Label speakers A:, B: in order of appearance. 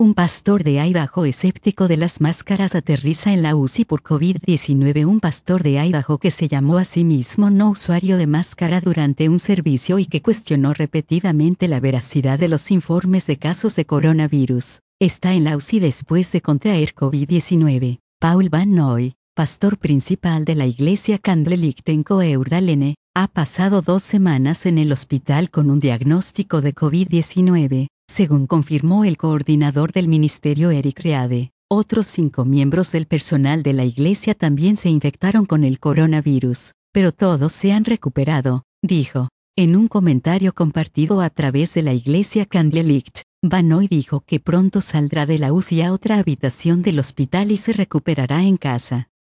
A: Un pastor de Idaho escéptico de las máscaras aterriza en la UCI por COVID-19. Un pastor de Idaho que se llamó a sí mismo no usuario de máscara durante un servicio y que cuestionó repetidamente la veracidad de los informes de casos de coronavirus, está en la UCI después de contraer COVID-19. Paul Van Noy, pastor principal de la iglesia Candlelicht en Coeur-d'Alene, ha pasado 2 semanas en el hospital con un diagnóstico de COVID-19. Según confirmó el coordinador del ministerio Eric Reade, otros 5 miembros del personal de la iglesia también se infectaron con el coronavirus, pero todos se han recuperado, dijo. En un comentario compartido a través de la iglesia Candlelicht, Van Noy dijo que pronto saldrá de la UCI a otra habitación del hospital y se recuperará en casa.